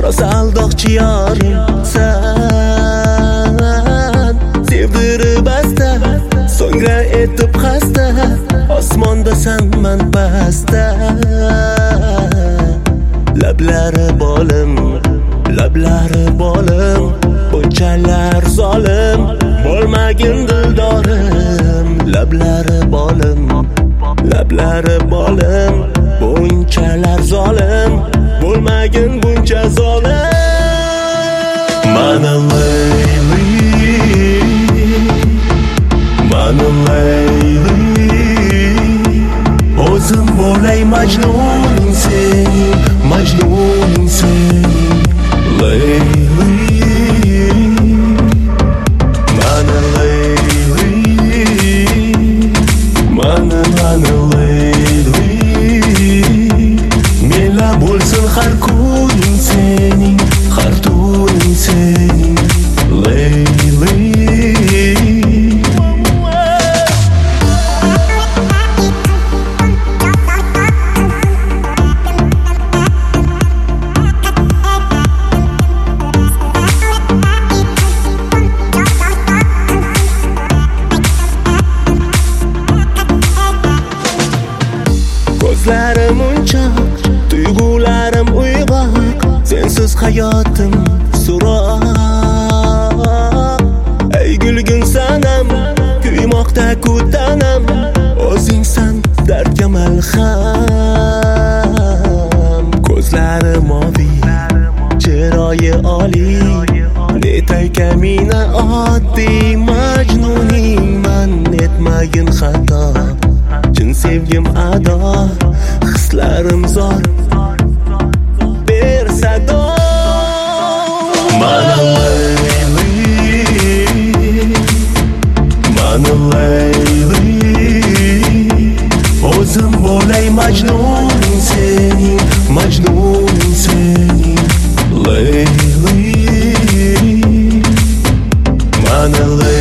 rosa aldoqchi yorimsan. Sevdirib asta, so'ngra etib xasta, osmondasan man pasta. Lablari bolim, bunchalar zolim, bo'lmagin dildorim. Lablari bolim, bunchalar zolim, bo'lmagin buncha zolim. Mana layli, o'zim bo'lay majnuning sening, layli. Mana layli, mana layli, menla bo'lsin har kuning sening, har tuning sening, layli. Ko'zlarim unchoq, tuyg'ularim uyg'oq, sensiz hayotim so'roq. Ey gulgin sanam, kuymoqda kutanam, o'zingsan dardga malham. Ko'zlari moviy, chiroyi oliy, netay kamina oddiy majnuningman, etmagin xato. Chin sevgim ado, hislarim zor, ber sado. Mana layli, o'zim bo'lay majnuning sening, layli. Mana layli.